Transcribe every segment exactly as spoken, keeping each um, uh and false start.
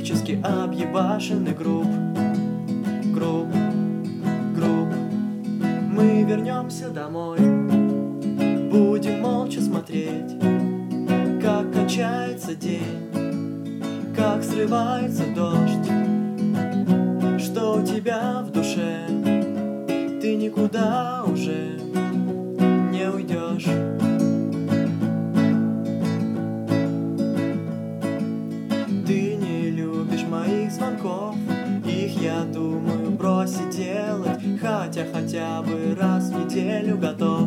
Практически объебашенный групп, групп, групп. Мы вернемся домой, будем молча смотреть, как кончается день, как срывается дождь. Что у тебя в душе? Ты никуда уже не уйдешь. Ты не любишь моих звонков, их, я думаю, бросить делать, хотя хотя бы раз в неделю готов.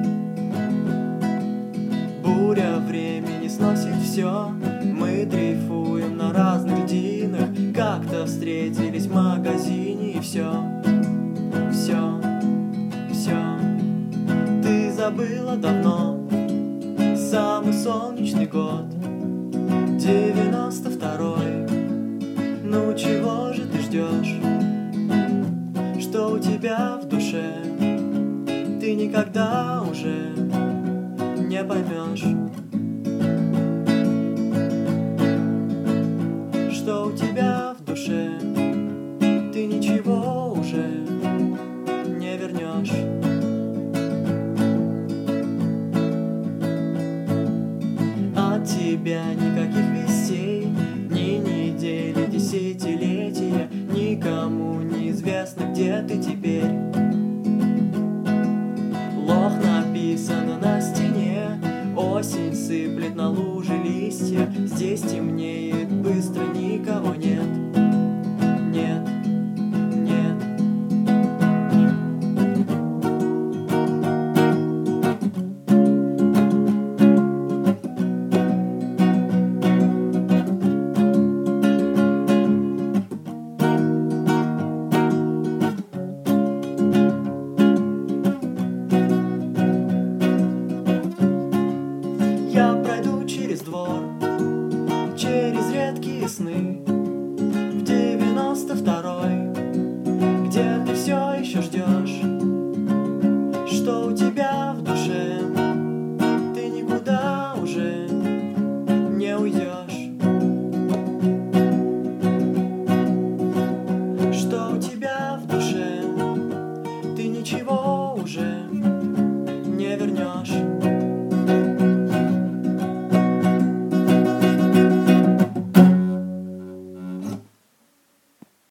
Буря времени сносит все, мы дрейфуем на разных льдинах. Как-то встретились в магазине и все, все, все. Ты забыла давно самый солнечный год, девяносто второй. Ну чего же ты ждешь? Что у тебя в душе? Ты никогда уже не поймешь. Что у тебя в душе? Ты ничего уже не вернешь. От тебя никаких вестей, ни недели, десятилетия. Никому не известно, где ты теперь. Лох написано на стене, осень сыплет на лужи листья. Здесь темнеет быстро, никого нет, нет, нет. Я пройду через двор, через редкие сны, в девяносто второй, где ты все еще ждешь. Что у тебя в душе? Ты никуда уже не уйдешь. Что у тебя в душе? Ты ничего уже не вернешь.